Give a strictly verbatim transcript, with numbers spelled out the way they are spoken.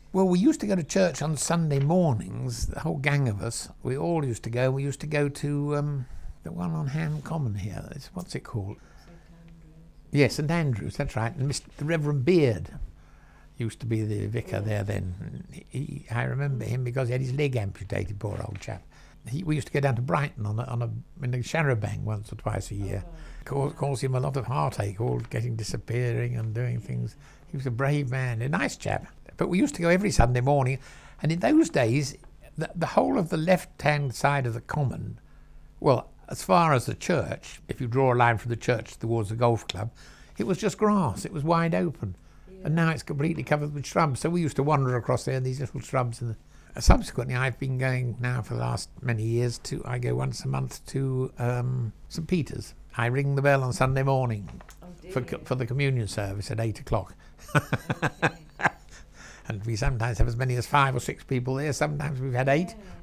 Well, we used to go to church on Sunday mornings, the whole gang of us. We all used to go. We used to go to um, the one on Ham Common here. It's, what's it called? Saint Andrews. Yes, St Andrews, that's right. And Mister the Reverend Beard used to be the vicar there then. He, I remember him because he had his leg amputated, poor old chap. He, we used to go down to Brighton on a, on a in a Sharabang once or twice a year. Caused, caused him a lot of heartache, all getting disappearing and doing things. He was a brave man, a nice chap. But we used to go every Sunday morning, and in those days, the, the whole of the left-hand side of the common, well, as far as the church, if you draw a line from the church towards the golf club, it was just grass. It was wide open. Yeah. And now it's completely covered with shrubs. So we used to wander across there in these little shrubs. And subsequently, I've been going now for the last many years to, I go once a month to um, St Peter's. I ring the bell on Sunday morning Oh, for, dear. for the communion service at eight o'clock. Okay. And we sometimes have as many as five or six people there. Sometimes we've had eight. Yeah.